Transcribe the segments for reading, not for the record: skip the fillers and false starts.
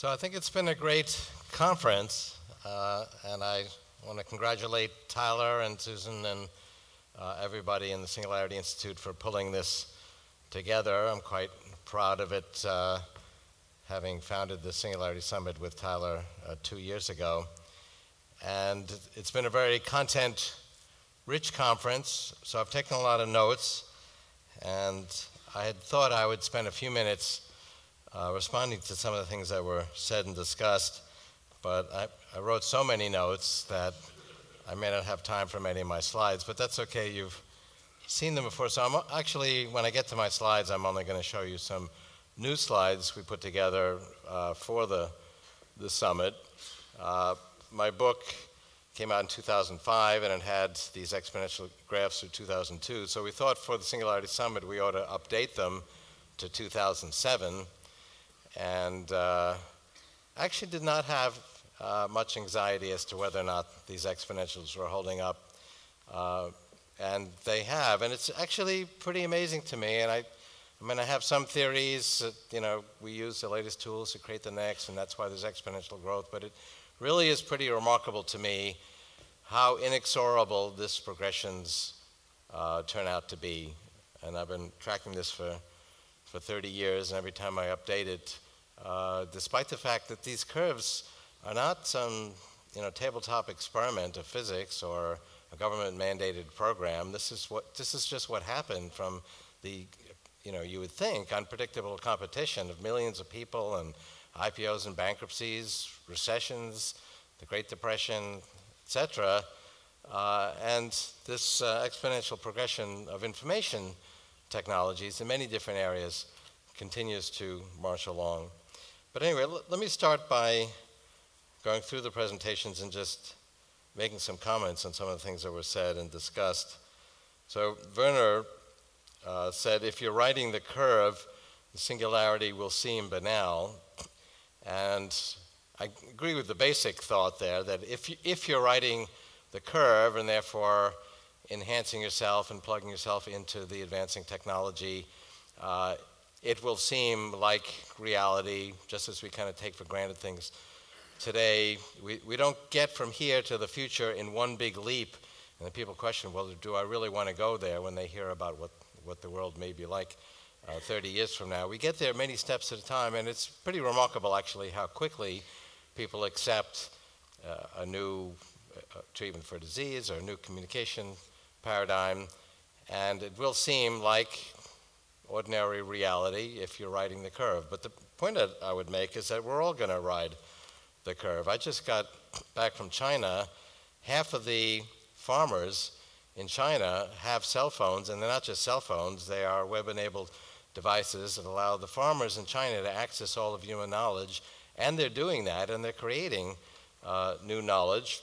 So I think it's been a great conference, and I want to congratulate Tyler and Susan and everybody in the Singularity Institute for pulling this together. I'm quite proud of it, having founded the Singularity Summit with Tyler 2 years ago. And it's been a very content-rich conference, so I've taken a lot of notes, and I had thought I would spend a few minutes responding to some of the things that were said and discussed, but I wrote so many notes that I may not have time for many of my slides, but that's okay. You've seen them before, so I'm actually, when I get to my slides, I'm only going to show you some new slides we put together for the summit. My book came out in 2005, and it had these exponential graphs through 2002, so we thought for the Singularity Summit we ought to update them to 2007. And I actually did not have much anxiety as to whether or not these exponentials were holding up, and they have, and it's actually pretty amazing to me. And I have some theories that, we use the latest tools to create the next, and that's why there's exponential growth, but it really is pretty remarkable to me how inexorable this progressions turn out to be. And I've been tracking this for 30 years, and every time I update it, despite the fact that these curves are not some tabletop experiment of physics or a government-mandated program, this is just what happened from the, you would think, unpredictable competition of millions of people and IPOs and bankruptcies, recessions, the Great Depression, etc. And this exponential progression of information technologies in many different areas continues to march along. But anyway, let me start by going through the presentations and just making some comments on some of the things that were said and discussed. So Werner said, if you're writing the curve, the singularity will seem banal. And I agree with the basic thought there, that if you're writing the curve and therefore enhancing yourself and plugging yourself into the advancing technology, it will seem like reality, just as we kind of take for granted things today. We don't get from here to the future in one big leap. And then people question, well, do I really want to go there when they hear about what the world may be like 30 years from now? We get there many steps at a time, and it's pretty remarkable, actually, how quickly people accept a new treatment for disease or a new communication paradigm. And it will seem like ordinary reality if you're riding the curve. But the point that I would make is that we're all going to ride the curve. I just got back from China. Half of the farmers in China have cell phones, and they're not just cell phones, they are web-enabled devices that allow the farmers in China to access all of human knowledge, and they're doing that, and they're creating new knowledge.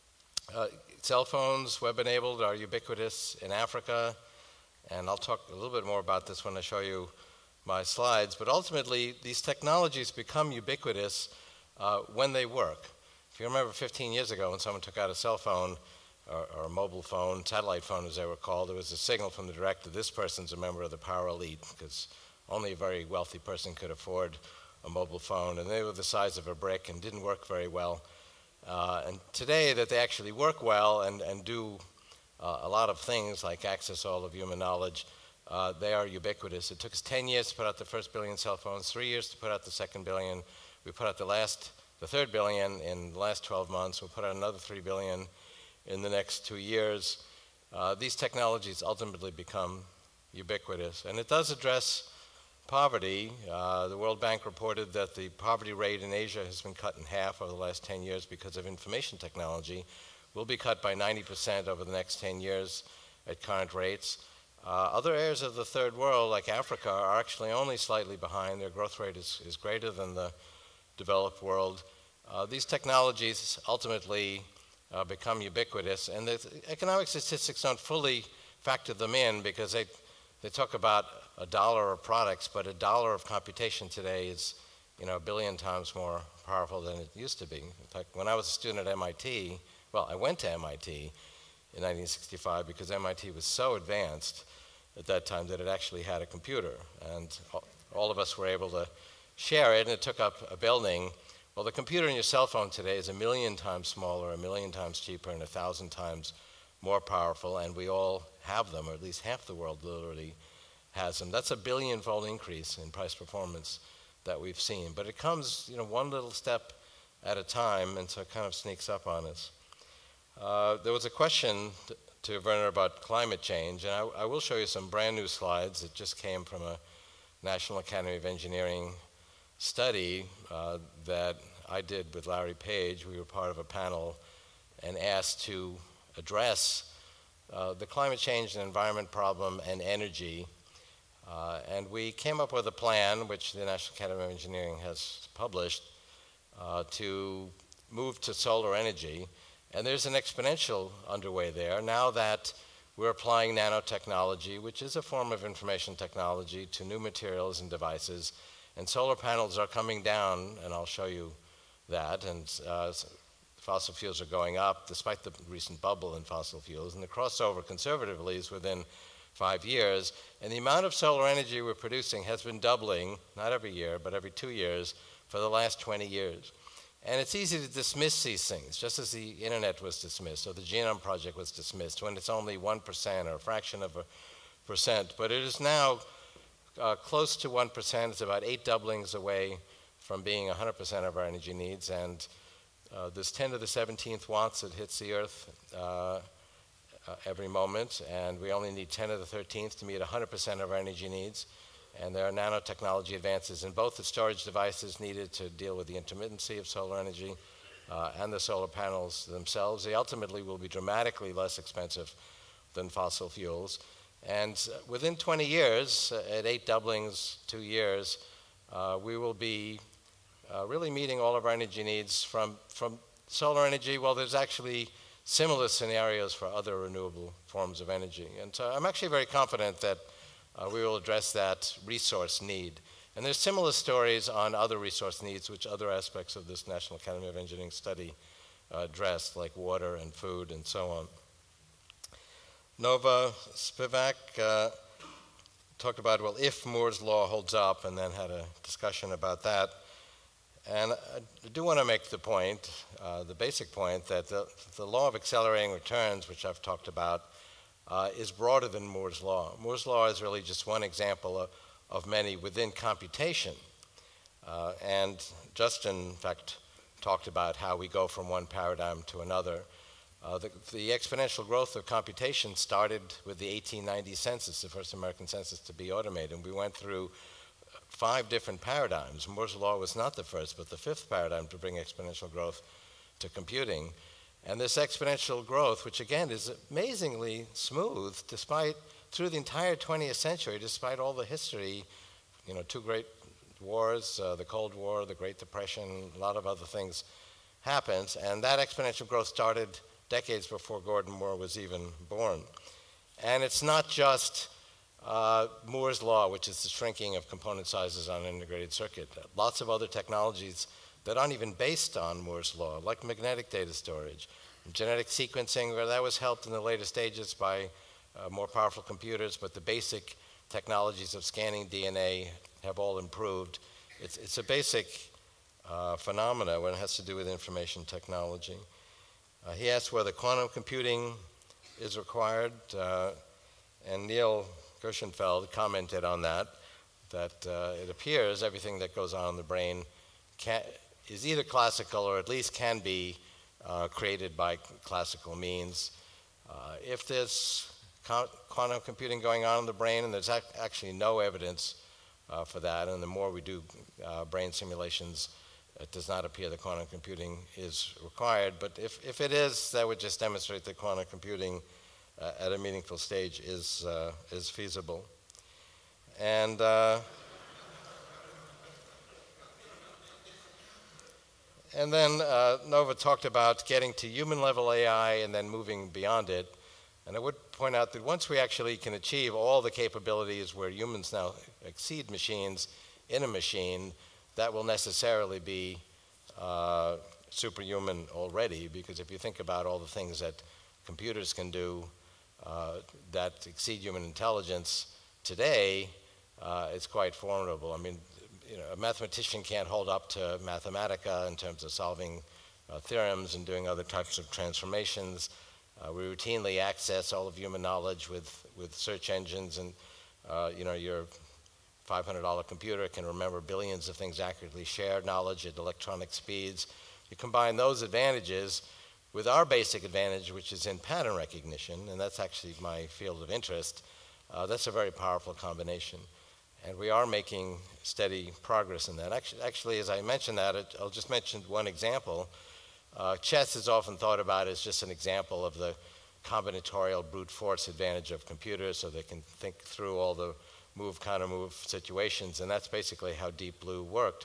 Cell phones, web-enabled, are ubiquitous in Africa, and I'll talk a little bit more about this when I show you my slides, but ultimately these technologies become ubiquitous when they work. If you remember 15 years ago when someone took out a cell phone or a mobile phone, satellite phone as they were called, there was a signal from the director, this person's a member of the power elite, because only a very wealthy person could afford a mobile phone, and they were the size of a brick and didn't work very well. And today that they actually work well and do a lot of things like access all of human knowledge, they are ubiquitous. It took us 10 years to put out the first billion cell phones, 3 years to put out the second billion. We put out the third billion in the last 12 months. We'll put out another 3 billion in the next 2 years. These technologies ultimately become ubiquitous. And it does address poverty. The World Bank reported that the poverty rate in Asia has been cut in half over the last 10 years because of information technology. Will be cut by 90% over the next 10 years at current rates. Other areas of the third world, like Africa, are actually only slightly behind. Their growth rate is greater than the developed world. These technologies ultimately become ubiquitous, and the economic statistics don't fully factor them in because they talk about $1 of products, but $1 of computation today is 1 billion times more powerful than it used to be. In fact, when I was a student at MIT, well, I went to MIT in 1965 because MIT was so advanced at that time that it actually had a computer, and all of us were able to share it, and it took up a building. Well, the computer in your cell phone today is 1,000,000 times smaller, 1,000,000 times cheaper, and 1,000 times more powerful, and we all have them, or at least half the world literally has them. That's a billion-fold increase in price performance that we've seen. But it comes, one little step at a time, and so it kind of sneaks up on us. There was a question to Werner about climate change, and I will show you some brand new slides that just came from a National Academy of Engineering study that I did with Larry Page. We were part of a panel and asked to address the climate change and environment problem and energy. And we came up with a plan, which the National Academy of Engineering has published, to move to solar energy. And there's an exponential underway there now that we're applying nanotechnology, which is a form of information technology, to new materials and devices. And solar panels are coming down, and I'll show you that. And fossil fuels are going up, despite the recent bubble in fossil fuels. And the crossover, conservatively, is within 5 years. And the amount of solar energy we're producing has been doubling, not every year, but every 2 years, for the last 20 years. And it's easy to dismiss these things, just as the internet was dismissed, or the Genome Project was dismissed, when it's only 1% or a fraction of a percent. But it is now close to 1%. It's about 8 doublings away from being 100% of our energy needs. And this 10 to the 17th watts that hits the Earth every moment, and we only need 10 to the 13th to meet 100% of our energy needs. And there are nanotechnology advances in both the storage devices needed to deal with the intermittency of solar energy and the solar panels themselves. They ultimately will be dramatically less expensive than fossil fuels. And within 20 years, at 8 doublings, 2 years, we will be really meeting all of our energy needs from solar energy. Well, there's actually similar scenarios for other renewable forms of energy. And so I'm actually very confident that we will address that resource need. And there's similar stories on other resource needs, which other aspects of this National Academy of Engineering study addressed, like water and food and so on. Nova Spivak talked about, well, if Moore's law holds up, and then had a discussion about that. And I do want to make the point, the basic point, that the law of accelerating returns, which I've talked about, is broader than Moore's law. Moore's law is really just one example of many within computation. And Justin, in fact, talked about how we go from one paradigm to another. The exponential growth of computation started with the 1890 census, the first American census to be automated. And we went through 5 different paradigms. Moore's law was not the first, but the 5th paradigm to bring exponential growth to computing. And this exponential growth, which again is amazingly smooth, through the entire 20th century, despite all the history, 2 great wars, the Cold War, the Great Depression, a lot of other things happened. And that exponential growth started decades before Gordon Moore was even born. And it's not just Moore's law, which is the shrinking of component sizes on an integrated circuit. Lots of other technologies that aren't even based on Moore's law, like magnetic data storage, genetic sequencing, where that was helped in the later stages by more powerful computers, but the basic technologies of scanning DNA have all improved. It's a basic phenomena when it has to do with information technology. He asked whether quantum computing is required, and Neil Gershenfeld commented on that it appears everything that goes on in the brain is either classical or at least can be created by classical means. If there's quantum computing going on in the brain, and there's actually no evidence for that, and the more we do brain simulations, it does not appear that quantum computing is required. But if it is, that would just demonstrate that quantum computing at a meaningful stage is feasible. And and then Nova talked about getting to human-level AI and then moving beyond it. And I would point out that once we actually can achieve all the capabilities where humans now exceed machines in a machine, that will necessarily be superhuman already, because if you think about all the things that computers can do that exceed human intelligence today, it's quite formidable. I mean, a mathematician can't hold up to Mathematica in terms of solving theorems and doing other types of transformations. We routinely access all of human knowledge with search engines, and your $500 computer can remember billions of things accurately, shared knowledge at electronic speeds. You combine those advantages with our basic advantage, which is in pattern recognition, and that's actually my field of interest. That's a very powerful combination. And we are making steady progress in that. Actually, as I mentioned that, I'll just mention one example. Chess is often thought about as just an example of the combinatorial brute force advantage of computers, so they can think through all the move, counter-move situations, and that's basically how Deep Blue worked.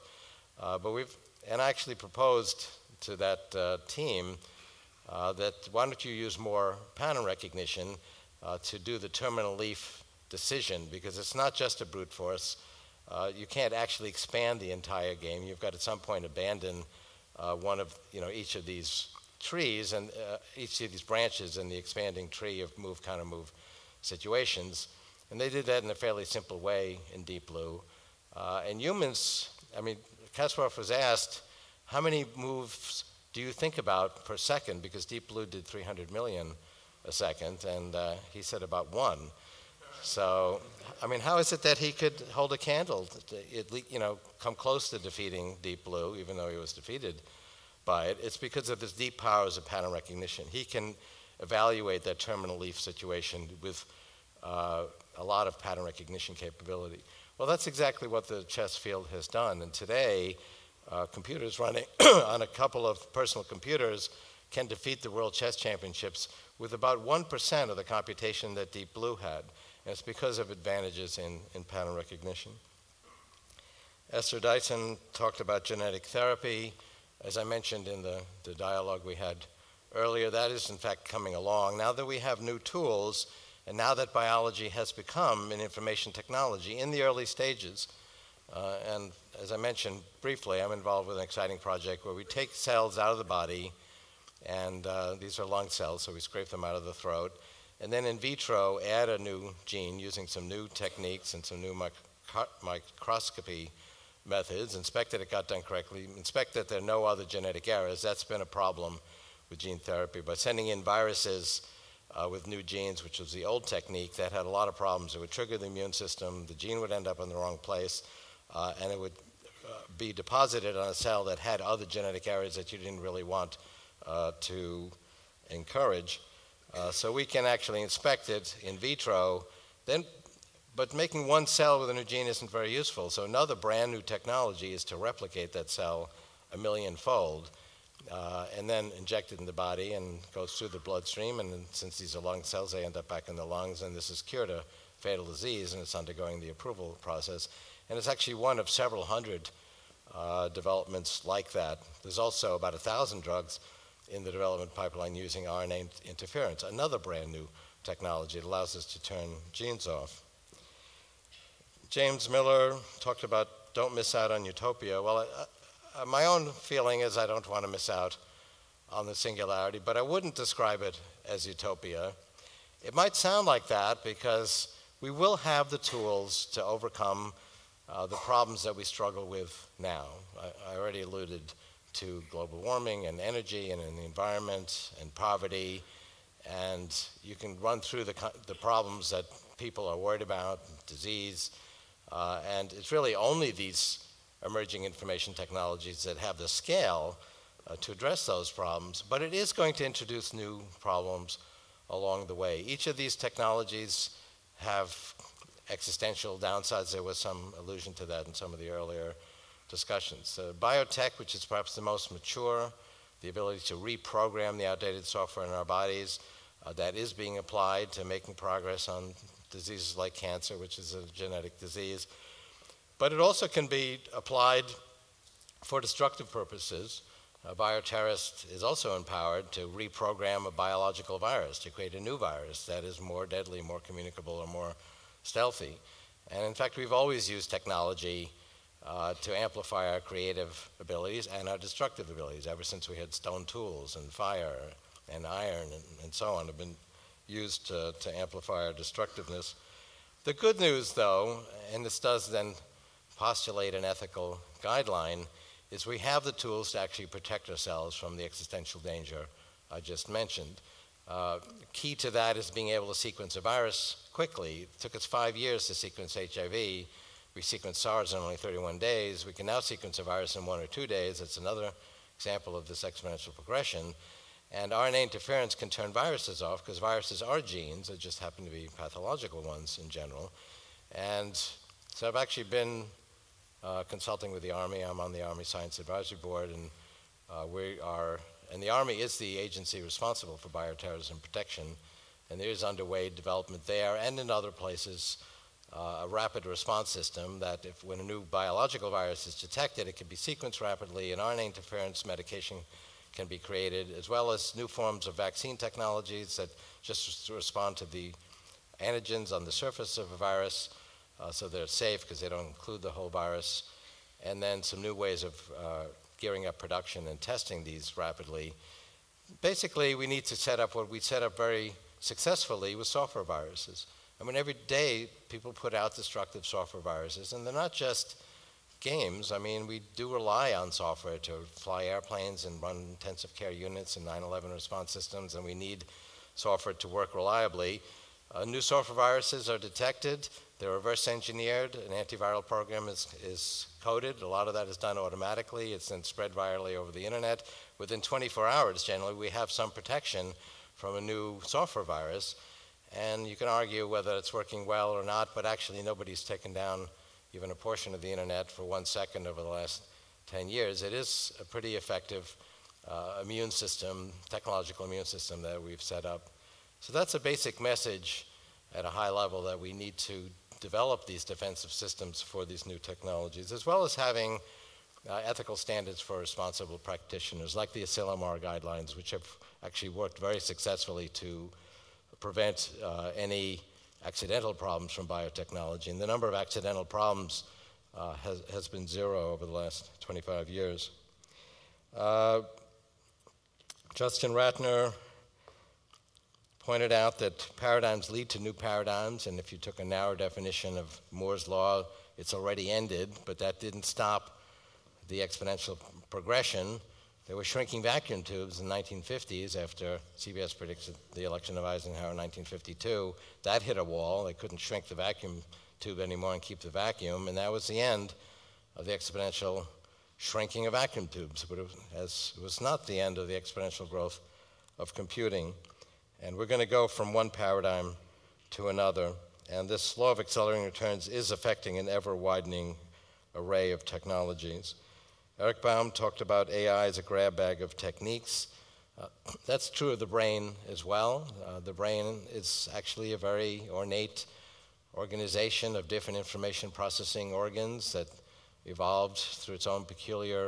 And I actually proposed to that team that why don't you use more pattern recognition to do the terminal leaf decision, because it's not just a brute force. You can't actually expand the entire game. You've got at some point abandon one of each of these trees and each of these branches in the expanding tree of move, counter-move situations. And they did that in a fairly simple way in Deep Blue. And humans, Kasparov was asked, how many moves do you think about per second? Because Deep Blue did 300 million a second, and he said about one. So, how is it that he could hold a candle, come close to defeating Deep Blue, even though he was defeated by it? It's because of his deep powers of pattern recognition. He can evaluate that terminal leaf situation with a lot of pattern recognition capability. Well, that's exactly what the chess field has done. And today, computers running on a couple of personal computers can defeat the World Chess Championships with about 1% of the computation that Deep Blue had. And it's because of advantages in pattern recognition. Esther Dyson talked about genetic therapy. As I mentioned in the dialogue we had earlier, that is in fact coming along. Now that we have new tools, and now that biology has become an information technology in the early stages, and as I mentioned briefly, I'm involved with an exciting project where we take cells out of the body, and these are lung cells, so we scrape them out of the throat, and then in vitro add a new gene using some new techniques and some new microscopy methods, inspect that it got done correctly, inspect that there are no other genetic errors. That's been a problem with gene therapy. By sending in viruses with new genes, which was the old technique, that had a lot of problems. It would trigger the immune system, the gene would end up in the wrong place, and it would be deposited on a cell that had other genetic errors that you didn't really want to encourage. So we can actually inspect it in vitro, but making one cell with a new gene isn't very useful. So another brand new technology is to replicate that cell 1,000,000-fold and then inject it in the body and goes through the bloodstream. And since these are lung cells, they end up back in the lungs, and this is cured a fatal disease, and it's undergoing the approval process. And it's actually one of several hundred developments like that. There's also about 1,000 drugs in the development pipeline using RNA interference, another brand new technology that allows us to turn genes off. James Miller talked about don't miss out on utopia. Well, my own feeling is I don't want to miss out on the singularity, but I wouldn't describe it as utopia. It might sound like that because we will have the tools to overcome the problems that we struggle with now. I already alluded to global warming and energy and in the environment and poverty, and you can run through the problems that people are worried about, disease, and it's really only these emerging information technologies that have the scale to address those problems, but it is going to introduce new problems along the way. Each of these technologies have existential downsides. There was some allusion to that in some of the earlier discussions. Biotech, which is perhaps the most mature, the ability to reprogram the outdated software in our bodies, that is being applied to making progress on diseases like cancer, which is a genetic disease. But it also can be applied for destructive purposes. A bioterrorist is also empowered to reprogram a biological virus, to create a new virus that is more deadly, more communicable, or more stealthy. And in fact, we've always used technology to amplify our creative abilities and our destructive abilities. Ever since we had stone tools and fire and iron and so on have been used to amplify our destructiveness. The good news, though, and this does then postulate an ethical guideline is we have the tools to actually protect ourselves from the existential danger I just mentioned. Key to that is being able to sequence a virus quickly. It took us 5 years to sequence HIV. We sequenced SARS in only 31 days. We can now sequence a virus in 1 or 2 days. That's another example of this exponential progression. And RNA interference can turn viruses off because viruses are genes. They just happen to be pathological ones in general. And so I've actually been consulting with the Army. I'm on the Army Science Advisory Board, and and the Army is the agency responsible for bioterrorism protection, and there is underway development there and in other places, a rapid response system that when a new biological virus is detected, it can be sequenced rapidly, and RNA interference medication can be created, as well as new forms of vaccine technologies that just respond to the antigens on the surface of a virus, so they're safe because they don't include the whole virus, and then some new ways of gearing up production and testing these rapidly. Basically, we need to set up what we set up very successfully with software viruses. I mean, every day people put out destructive software viruses, and they're not just games. I mean, we do rely on software to fly airplanes and run intensive care units and 9/11 response systems, and we need software to work reliably. New software viruses are detected. They're reverse engineered. An antiviral program is coded. A lot of that is done automatically. It's then spread virally over the internet. Within 24 hours, generally, we have some protection from a new software virus. And you can argue whether it's working well or not, but actually nobody's taken down even a portion of the internet for 1 second over the last 10 years. It is a pretty effective immune system, technological immune system that we've set up. So that's a basic message at a high level, that we need to develop these defensive systems for these new technologies, as well as having ethical standards for responsible practitioners, like the Asilomar guidelines, which have actually worked very successfully to prevent any accidental problems from biotechnology. And the number of accidental problems has been zero over the last 25 years. Justin Ratner pointed out that paradigms lead to new paradigms, and if you took a narrow definition of Moore's law, it's already ended, but that didn't stop the exponential progression. There were shrinking vacuum tubes in the 1950s after CBS predicted the election of Eisenhower in 1952. That hit a wall. They couldn't shrink the vacuum tube anymore and keep the vacuum, and that was the end of the exponential shrinking of vacuum tubes, but it was not the end of the exponential growth of computing. And we're going to go from one paradigm to another, and this law of accelerating returns is affecting an ever-widening array of technologies. Eric Baum talked about AI as a grab bag of techniques. That's true of the brain as well. The brain is actually a very ornate organization of different information processing organs that evolved through its own peculiar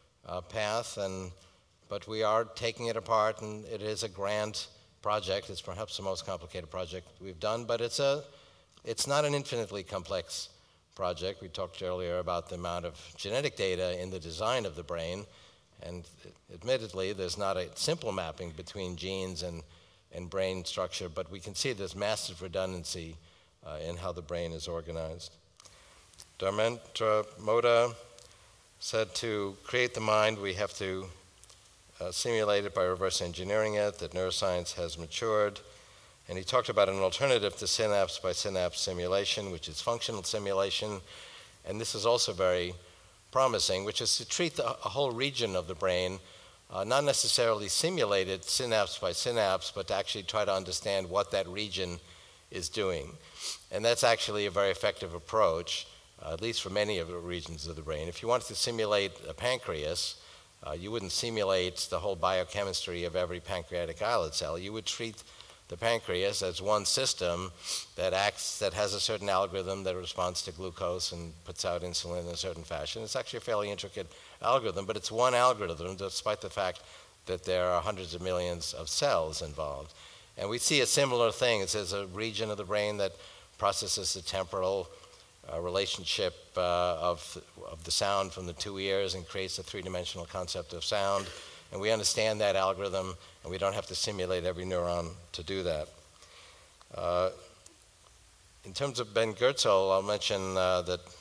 path, but we are taking it apart, and it is a grand project. It's perhaps the most complicated project we've done, but it's not an infinitely complex project. We talked earlier about the amount of genetic data in the design of the brain, and admittedly, there's not a simple mapping between genes and brain structure, but we can see there's massive redundancy in how the brain is organized. Dharmendra Mota said to create the mind, we have to simulate it by reverse engineering it, that neuroscience has matured. And he talked about an alternative to synapse by synapse simulation, which is functional simulation. And this is also very promising, which is to treat a whole region of the brain, not necessarily simulate it synapse by synapse, but to actually try to understand what that region is doing. And that's actually a very effective approach, at least for many of the regions of the brain. If you wanted to simulate a pancreas, you wouldn't simulate the whole biochemistry of every pancreatic islet cell. You would treat the pancreas as one system that has a certain algorithm that responds to glucose and puts out insulin in a certain fashion. It's actually a fairly intricate algorithm, but it's one algorithm despite the fact that there are hundreds of millions of cells involved. And we see a similar thing. It says a region of the brain that processes the temporal relationship of the sound from the two ears and creates a three-dimensional concept of sound. And we understand that algorithm, and we don't have to simulate every neuron to do that. In terms of Ben Goertzel, I'll mention that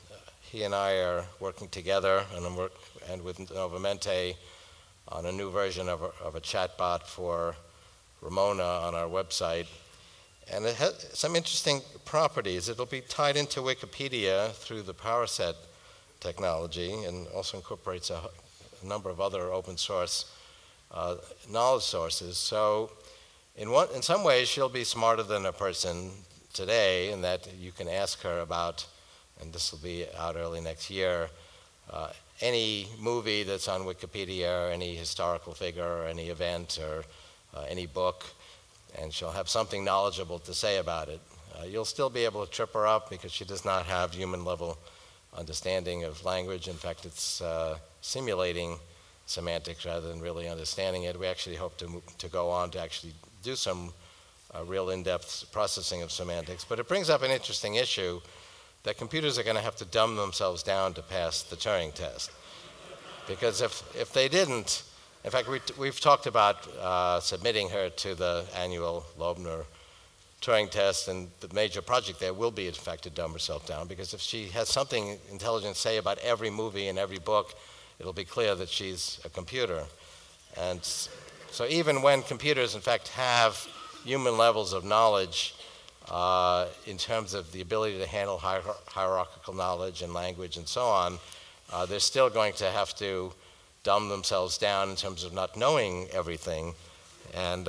he and I are working together and with Novamente on a new version of a chatbot for Ramona on our website. And it has some interesting properties. It'll be tied into Wikipedia through the PowerSet technology and also incorporates a number of other open source knowledge sources. So in some ways, she'll be smarter than a person today in that you can ask her about, and this will be out early next year, any movie that's on Wikipedia, or any historical figure, or any event, or any book, and she'll have something knowledgeable to say about it. You'll still be able to trip her up because she does not have human-level understanding of language. In fact, it's simulating semantics rather than really understanding it. We actually hope to go on to actually do some real in-depth processing of semantics. But it brings up an interesting issue that computers are going to have to dumb themselves down to pass the Turing test. Because if they didn't, in fact, we've talked about submitting her to the annual Loebner Turing test, and the major project there will be, in fact, to dumb herself down, because if she has something intelligent to say about every movie and every book, it'll be clear that she's a computer. And so even when computers, in fact, have human levels of knowledge in terms of the ability to handle hierarchical knowledge and language and so on, they're still going to have to dumb themselves down in terms of not knowing everything. And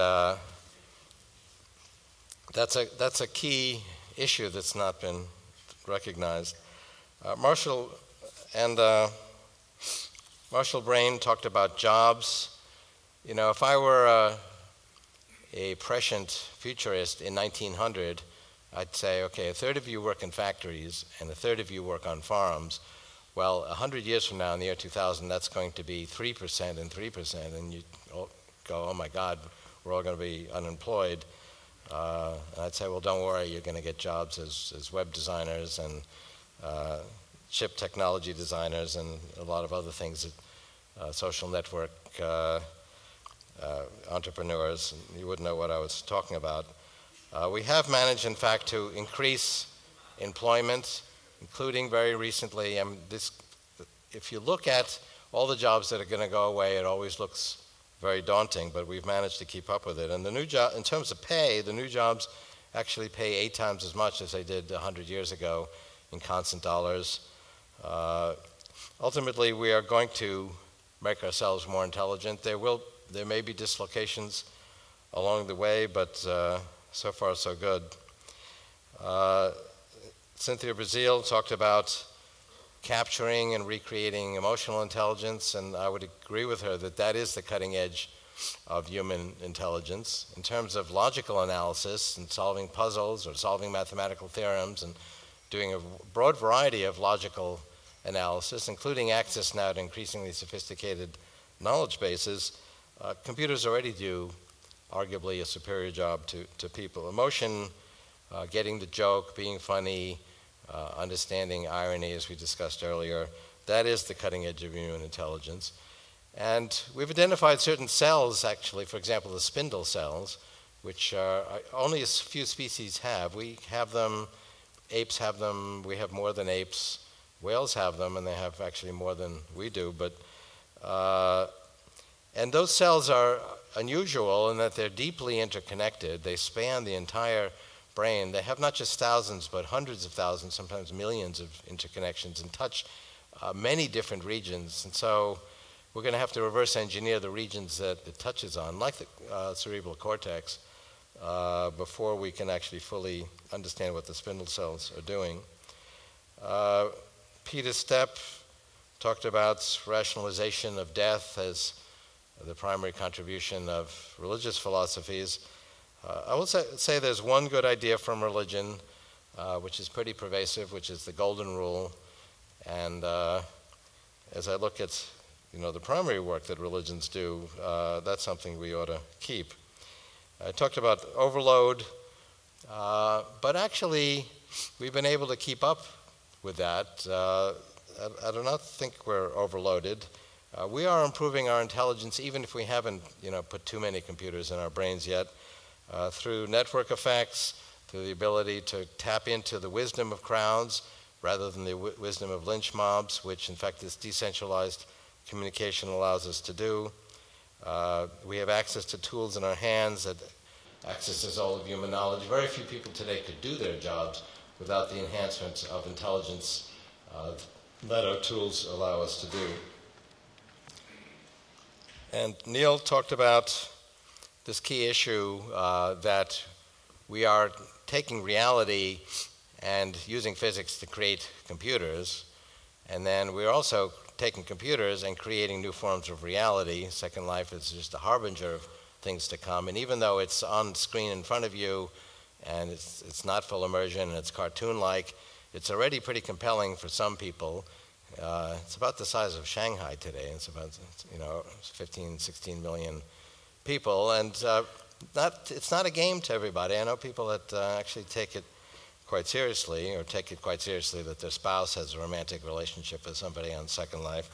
that's a key issue that's not been recognized. Marshall Brain talked about jobs. You know, if I were a prescient futurist in 1900, I'd say, okay, a third of you work in factories and a third of you work on farms. Well, 100 years from now, in the year 2000, that's going to be 3% and 3%, and you go, oh my God, we're all going to be unemployed. And I'd say, well, don't worry, you're going to get jobs as web designers and chip technology designers and a lot of other things, social network entrepreneurs. You wouldn't know what I was talking about. We have managed, in fact, to increase employment, including very recently. If you look at all the jobs that are going to go away, it always looks very daunting, but we've managed to keep up with it. And the new job, in terms of pay, the new jobs actually pay 8 times as much as they did 100 years ago in constant dollars. Ultimately, we are going to make ourselves more intelligent. There may be dislocations along the way, but so far so good. Cynthia Breazeal talked about capturing and recreating emotional intelligence, and I would agree with her that that is the cutting edge of human intelligence. In terms of logical analysis and solving puzzles or solving mathematical theorems and doing a broad variety of logical analysis, including access now to increasingly sophisticated knowledge bases, computers already do arguably a superior job to people. Emotion, getting the joke, being funny, understanding irony, as we discussed earlier, that is the cutting edge of human intelligence. And we've identified certain cells, actually, for example, the spindle cells, which only a few species have. We have them, apes have them, we have more than apes. Whales have them, and they have actually more than we do. But and those cells are unusual in that they're deeply interconnected. They span the entire brain. They have not just thousands, but hundreds of thousands, sometimes millions of interconnections, and touch many different regions. And so we're going to have to reverse engineer the regions that it touches on, like the cerebral cortex, before we can actually fully understand what the spindle cells are doing. Peter Stepp talked about rationalization of death as the primary contribution of religious philosophies. I will say there's one good idea from religion, which is pretty pervasive, which is the golden rule. And as I look at the primary work that religions do, that's something we ought to keep. I talked about overload, but actually we've been able to keep up with that. I do not think we're overloaded. We are improving our intelligence even if we haven't put too many computers in our brains yet, through network effects, through the ability to tap into the wisdom of crowds. rather than the wisdom of lynch mobs, which in fact this decentralized communication allows us to do. We have access to tools in our hands that accesses all of human knowledge. Very few people today could do their jobs without the enhancement of intelligence that our tools allow us to do. And Neil talked about this key issue that we are taking reality and using physics to create computers, and then we're also taking computers and creating new forms of reality. Second Life is just a harbinger of things to come, and even though it's on the screen in front of you and it's not full immersion and it's cartoon-like, it's already pretty compelling for some people. It's about the size of Shanghai today. It's about 15, 16 million people, and it's not a game to everybody. I know people that actually take it quite seriously, or take it quite seriously that their spouse has a romantic relationship with somebody on Second Life.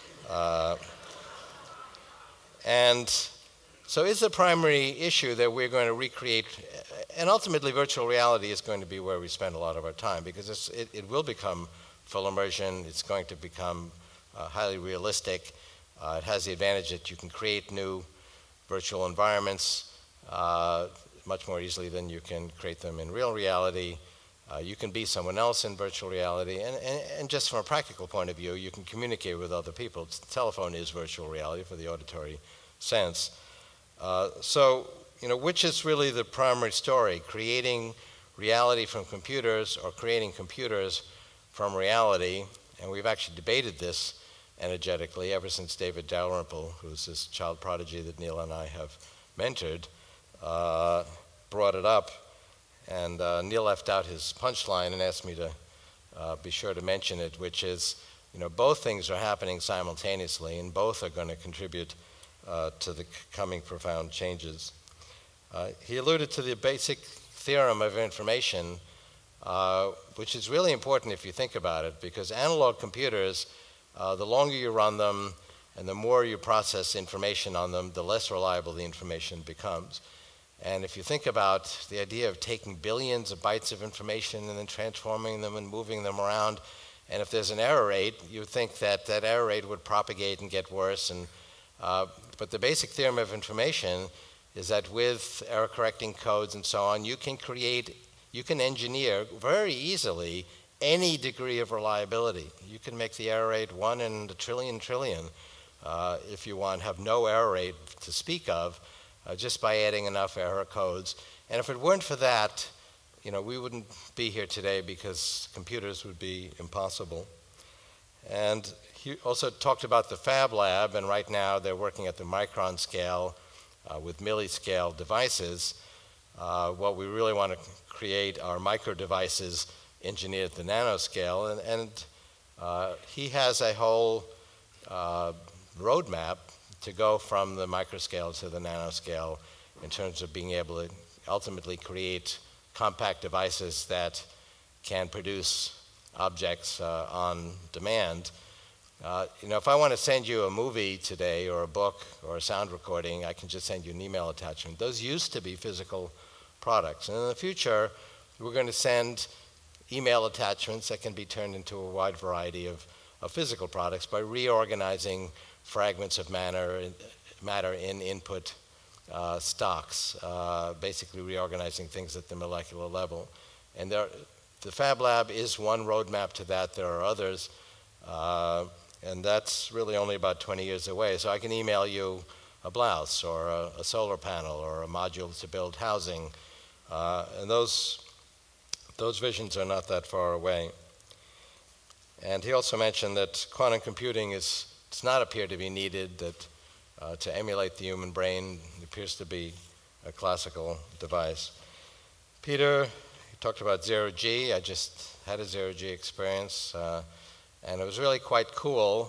And so it's a primary issue that we're going to recreate, and ultimately virtual reality is going to be where we spend a lot of our time, because it will become full immersion. It's going to become highly realistic. It has the advantage that you can create new virtual environments much more easily than you can create them in real reality. You can be someone else in virtual reality, and just from a practical point of view, you can communicate with other people. The telephone is virtual reality for the auditory sense. So, which is really the primary story? Creating reality from computers or creating computers from reality? And we've actually debated this energetically ever since David Dalrymple, who's this child prodigy that Neil and I have mentored, brought it up. And Neil left out his punchline and asked me to be sure to mention it, which is, both things are happening simultaneously, and both are going to contribute to the coming profound changes. He alluded to the basic theorem of information, which is really important if you think about it, because analog computers, the longer you run them and the more you process information on them, the less reliable the information becomes. And if you think about the idea of taking billions of bytes of information and then transforming them and moving them around, and if there's an error rate, you would think that that error rate would propagate and get worse. But the basic theorem of information is that with error-correcting codes and so on, you can engineer very easily any degree of reliability. You can make the error rate 1 in a trillion if you want, have no error rate to speak of, just by adding enough error codes. And if it weren't for that, we wouldn't be here today, because computers would be impossible. And he also talked about the Fab Lab, and right now they're working at the micron scale with milliscale devices. What we really want to create are micro devices engineered at the nanoscale, and he has a whole roadmap to go from the microscale to the nanoscale in terms of being able to ultimately create compact devices that can produce objects on demand. If I want to send you a movie today or a book or a sound recording, I can just send you an email attachment. Those used to be physical products. And in the future, we're going to send email attachments that can be turned into a wide variety of physical products by reorganizing fragments of matter in input stocks, basically reorganizing things at the molecular level. And the Fab Lab is one roadmap to that. There are others, and that's really only about 20 years away. So I can email you a blouse or a solar panel or a module to build housing, and those visions are not that far away. And he also mentioned that quantum computing does not appear to be needed, that to emulate the human brain appears to be a classical device. Peter, he talked about zero-G. I just had a zero-G experience, and it was really quite cool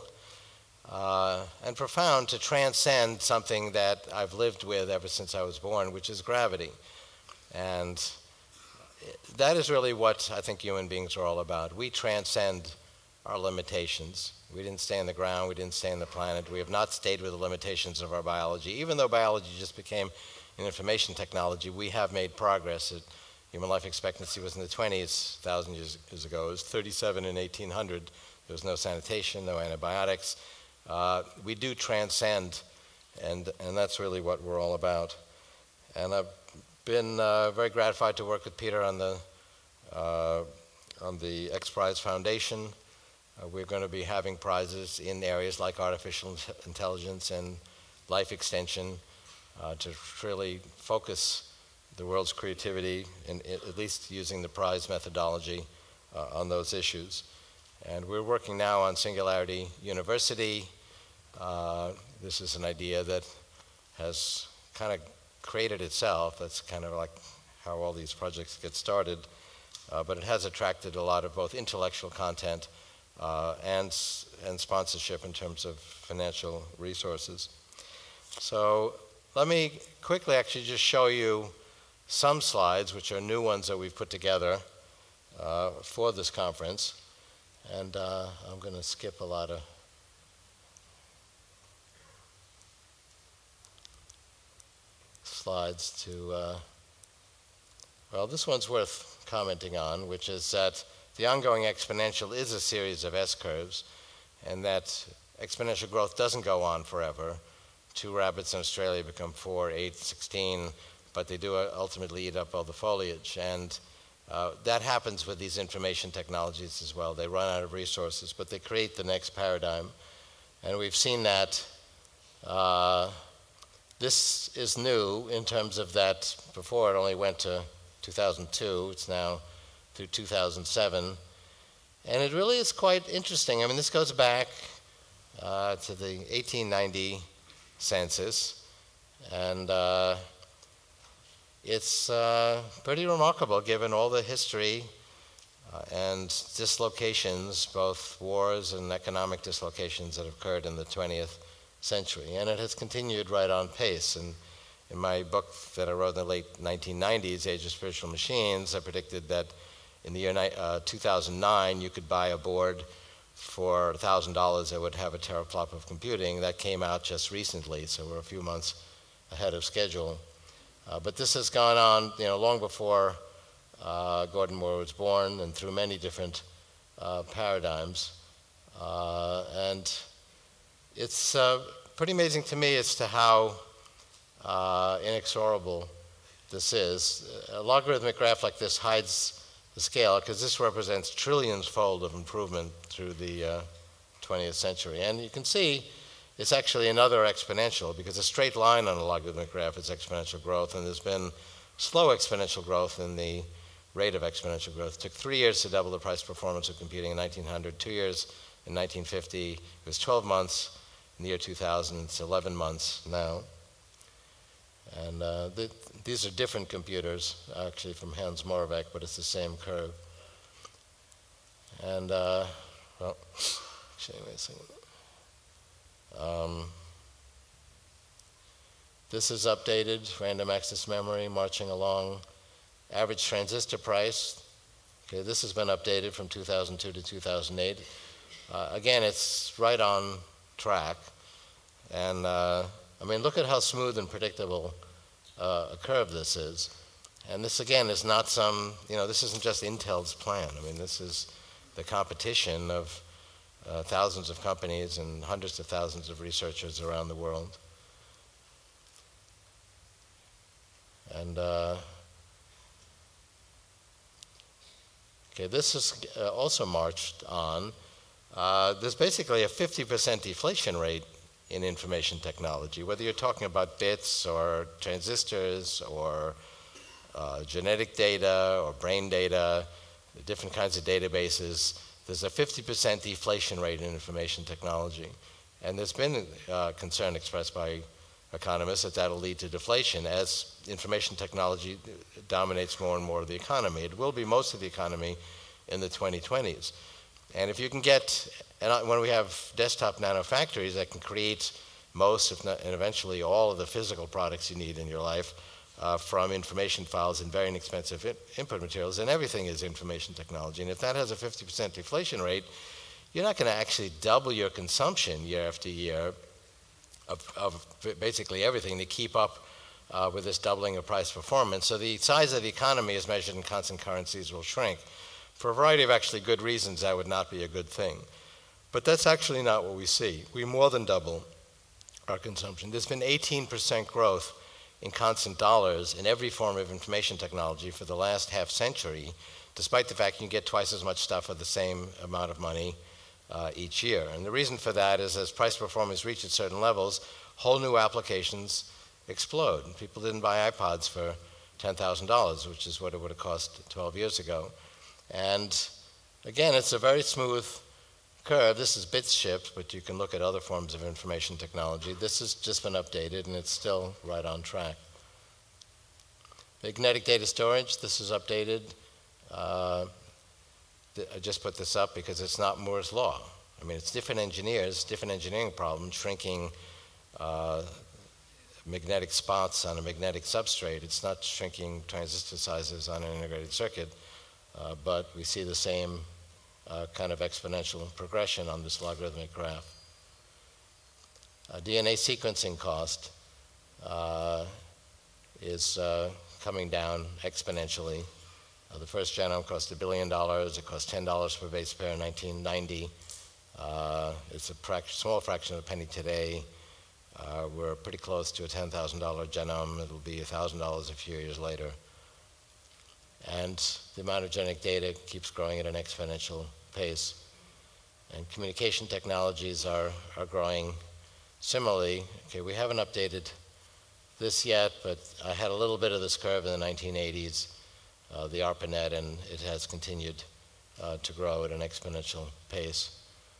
and profound to transcend something that I've lived with ever since I was born, which is gravity. And that is really what I think human beings are all about. We transcend our limitations. We didn't stay on the ground, we didn't stay on the planet. We have not stayed with the limitations of our biology. Even though biology just became an information technology, we have made progress. Human life expectancy was in the 20s 1,000 years ago. It was 37 in 1800. There was no sanitation, no antibiotics. We do transcend, and that's really what we're all about. And I've been very gratified to work with Peter on the X Prize Foundation. We're going to be having prizes in areas like artificial intelligence and life extension to really focus the world's creativity, at least using the prize methodology on those issues. And we're working now on Singularity University. This is an idea that has kind of created itself. That's kind of like how all these projects get started. But it has attracted a lot of both intellectual content and sponsorship in terms of financial resources. So let me quickly actually just show you some slides, which are new ones that we've put together for this conference. And I'm going to skip a lot of slides to, well, this one's worth commenting on, which is that the ongoing exponential is a series of S-curves, and that exponential growth doesn't go on forever. 2 rabbits in Australia become 4, 8, 16, but they do ultimately eat up all the foliage. And that happens with these information technologies as well. They run out of resources, but they create the next paradigm. And we've seen that. This is new in terms of that before it only went to 2002. It's now through 2007. And it really is quite interesting. I mean, this goes back to the 1890 census. And it's pretty remarkable given all the history and dislocations, both wars and economic dislocations that occurred in the 20th century. And it has continued right on pace. And in my book that I wrote in the late 1990s, Age of Spiritual Machines, I predicted that in the year 2009, you could buy a board for $1,000 that would have a teraflop of computing. That came out just recently, so we're a few months ahead of schedule. But this has gone on, long before Gordon Moore was born, and through many different paradigms. And it's pretty amazing to me as to how inexorable this is. A logarithmic graph like this hides the scale, because this represents trillions-fold of improvement through the 20th century. And you can see it's actually another exponential, because a straight line on a logarithmic graph is exponential growth, and there's been slow exponential growth in the rate of exponential growth. It took 3 years to double the price performance of computing in 1900, 2 years in 1950. It was 12 months in the year 2000. It's 11 months now. And these are different computers, actually from Hans Moravec, but it's the same curve. And, well, actually, wait a second. This is updated, random access memory, marching along. Average transistor price. Okay, this has been updated from 2002 to 2008. Again, it's right on track. And I mean, look at how smooth and predictable a curve this is. And this, again, is not some, this isn't just Intel's plan. I mean, this is the competition of thousands of companies and hundreds of thousands of researchers around the world. And, okay, this is also marched on. There's basically a 50% deflation rate in information technology, whether you're talking about bits or transistors or genetic data or brain data, different kinds of databases. There's a 50% deflation rate in information technology. And there's been concern expressed by economists that that'll lead to deflation as information technology dominates more and more of the economy. It will be most of the economy in the 2020s. And if you can get, and when we have desktop nanofactories that can create most, if not, and eventually all of the physical products you need in your life from information files and very inexpensive input materials, and everything is information technology. And if that has a 50% deflation rate, you're not going to actually double your consumption year after year of basically everything to keep up with this doubling of price performance. So the size of the economy as measured in constant currencies will shrink. For a variety of actually good reasons, that would not be a good thing. But that's actually not what we see. We more than double our consumption. There's been 18% growth in constant dollars in every form of information technology for the last half century, despite the fact you can get twice as much stuff for the same amount of money each year. And the reason for that is as price performance reaches certain levels, whole new applications explode. People didn't buy iPods for $10,000, which is what it would have cost 12 years ago. And again, it's a very smooth curve. This is bits shipped, but you can look at other forms of information technology. This has just been updated, and it's still right on track. Magnetic data storage, this is updated. I just put this up because it's not Moore's law. I mean, it's different engineers, different engineering problems, shrinking magnetic spots on a magnetic substrate. It's not shrinking transistor sizes on an integrated circuit, but we see the same kind of exponential progression on this logarithmic graph. DNA sequencing cost is coming down exponentially. The first genome cost $1 billion. It cost $10 per base pair in 1990. It's a small fraction of a penny today. We're pretty close to a $10,000 genome. It'll be $1,000 a few years later. And the amount of genetic data keeps growing at an exponential pace. And communication technologies are growing similarly. Okay, we haven't updated this yet, but I had a little bit of this curve in the 1980s, the ARPANET, and it has continued to grow at an exponential pace.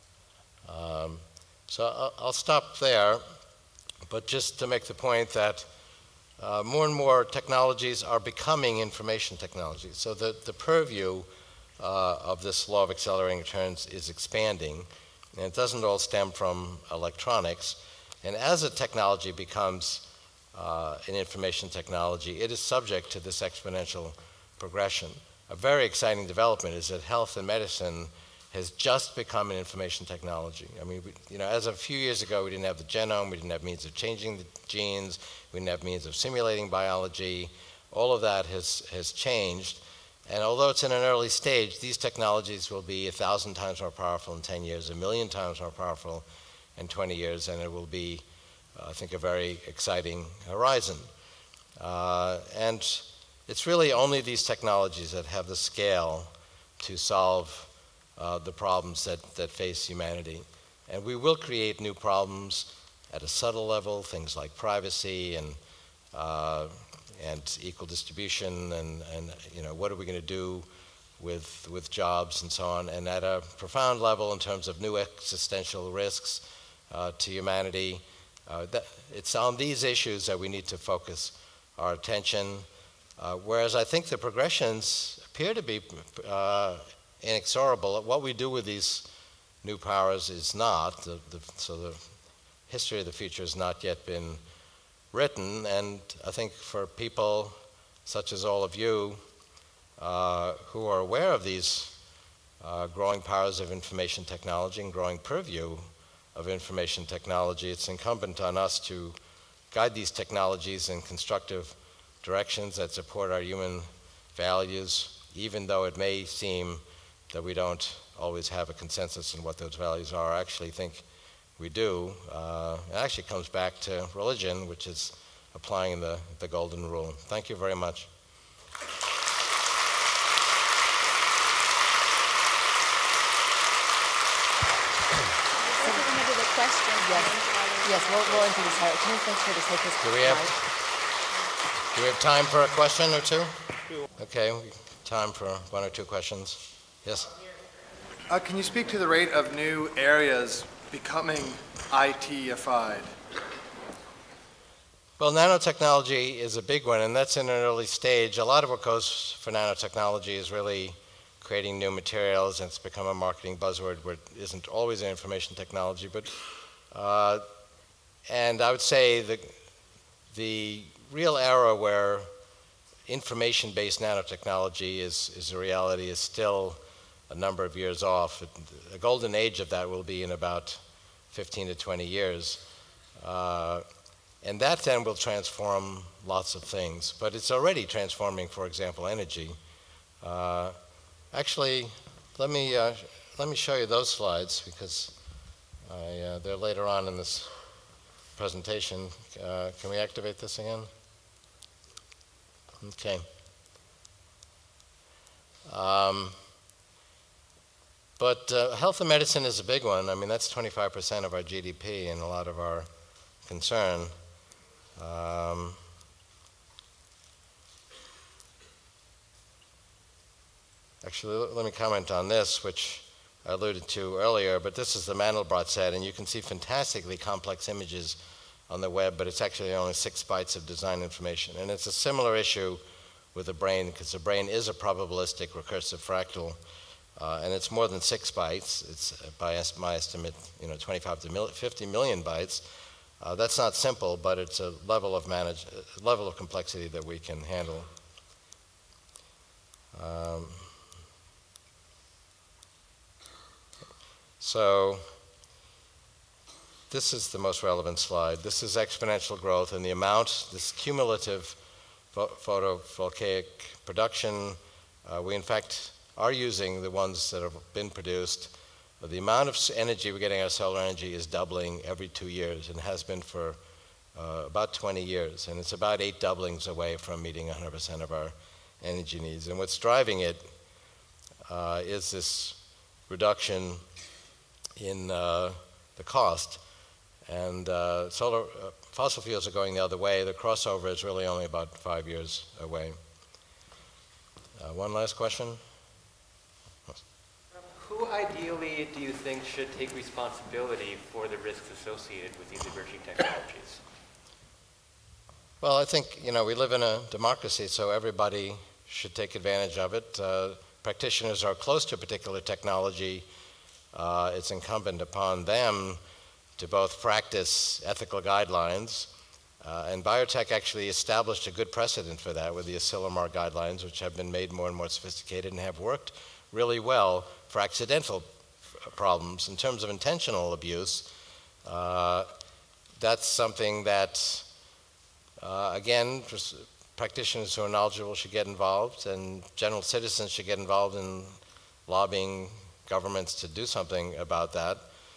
So I'll stop there, but just to make the point that more and more technologies are becoming information technologies. So the purview of this law of accelerating returns is expanding, and it doesn't all stem from electronics. And as a technology becomes an information technology, it is subject to this exponential progression. A very exciting development is that health and medicine has just become an information technology. I mean, as of a few years ago, we didn't have the genome, we didn't have means of changing the genes, we didn't have means of simulating biology. All of that has changed. And although it's in an early stage, these technologies will be 1,000 times more powerful in 10 years, 1,000,000 times more powerful in 20 years, and it will be, I think, a very exciting horizon. And it's really only these technologies that have the scale to solve the problems that face humanity. And we will create new problems at a subtle level, things like privacy and equal distribution, and what are we going to do with jobs and so on, and at a profound level in terms of new existential risks to humanity. It's on these issues that we need to focus our attention, whereas I think the progressions appear to be inexorable. What we do with these new powers is not. So the history of the future has not yet been written, and I think for people such as all of you who are aware of these growing powers of information technology and growing purview of information technology, it's incumbent on us to guide these technologies in constructive directions that support our human values, even though it may seem that we don't always have a consensus on what those values are. I actually think we do. It actually comes back to religion, which is applying the golden rule. Thank you very much. Yes, we'll introduce her. Can you make sure to take his Do we have time for a question or two? Okay, time for one or two questions. Yes? Can you speak to the rate of new areas becoming IT-ified? Well, nanotechnology is a big one, and that's in an early stage. A lot of what goes for nanotechnology is really creating new materials, and it's become a marketing buzzword where it isn't always an information technology. But, and I would say that the real era where information-based nanotechnology is a reality is still a number of years off. The golden age of that will be in about 15 to 20 years. And that then will transform lots of things. But it's already transforming, for example, energy. Actually, let me show you those slides because they're later on in this presentation. Can we activate this again? Okay. But health and medicine is a big one. I mean, that's 25% of our GDP and a lot of our concern. Actually, let me comment on this, which I alluded to earlier, but this is the Mandelbrot set, and you can see fantastically complex images on the web, but it's actually only 6 bytes of design information. And it's a similar issue with the brain, because the brain is a probabilistic recursive fractal, and it's more than 6 bytes. It's, by my estimate, 25 to 50 million bytes. That's not simple, but it's a level of complexity that we can handle. So this is the most relevant slide. This is exponential growth, and the amount, this cumulative photovoltaic production, we in fact are using the ones that have been produced. The amount of energy we're getting out of solar energy is doubling every 2 years and has been for about 20 years. And it's about 8 doublings away from meeting 100% of our energy needs. And what's driving it is this reduction in the cost. And fossil fuels are going the other way. The crossover is really only about 5 years away. One last question? Who ideally do you think should take responsibility for the risks associated with these emerging technologies? Well, I think, we live in a democracy, so everybody should take advantage of it. Practitioners are close to a particular technology. It's incumbent upon them to both practice ethical guidelines, and biotech actually established a good precedent for that with the Asilomar guidelines, which have been made more and more sophisticated and have worked really well for accidental problems. In terms of intentional abuse, that's something that, again, practitioners who are knowledgeable should get involved, and general citizens should get involved in lobbying governments to do something about that.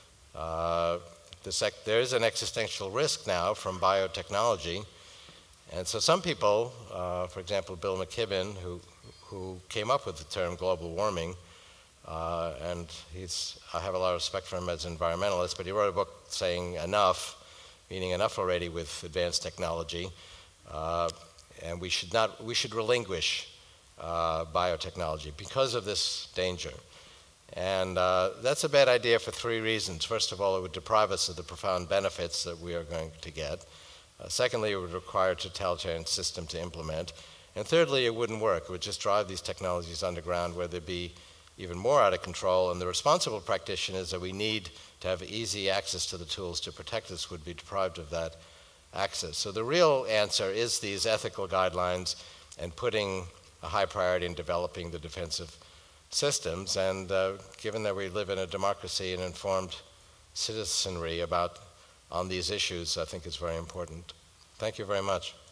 There is an existential risk now from biotechnology, and so some people, for example, Bill McKibben, who came up with the term global warming, and I have a lot of respect for him as an environmentalist, but he wrote a book saying enough, meaning enough already with advanced technology, and we should relinquish biotechnology because of this danger. And that's a bad idea for 3 reasons. First of all, it would deprive us of the profound benefits that we are going to get. Secondly, it would require a totalitarian system to implement. And thirdly, it wouldn't work. It would just drive these technologies underground where they'd be even more out of control. And the responsible practitioners that we need to have easy access to the tools to protect us would be deprived of that access. So the real answer is these ethical guidelines and putting a high priority in developing the defensive systems. And given that we live in a democracy and informed citizenry on these issues, I think it's very important. Thank you very much.